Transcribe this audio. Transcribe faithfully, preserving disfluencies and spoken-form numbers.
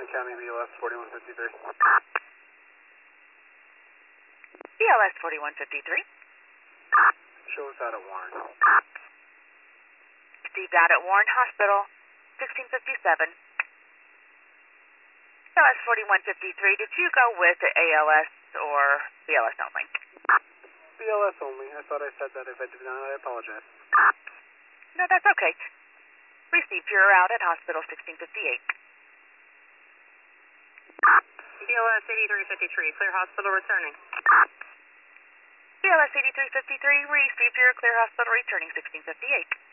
County B L S forty-one fifty-three. B L S forty-one fifty-three. Show us out at Warren. Received out at Warren Hospital, sixteen fifty-seven. B L S forty-one fifty-three, did you go with the A L S or B L S only? B L S only. I thought I said that. If I did not, I apologize. No, that's okay. Received, you're out at hospital sixteen fifty-eight. B L S eighty-three fifty-three, clear hospital returning. B L S eighty-three fifty-three, received, you're clear hospital returning sixteen fifty-eight.